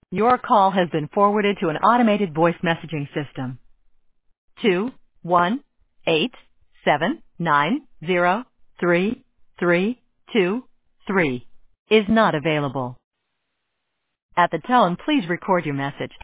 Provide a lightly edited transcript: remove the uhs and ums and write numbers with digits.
Your call has been forwarded to an automated voice messaging system. 218-790-3323 is not available. At the tone, please record your message.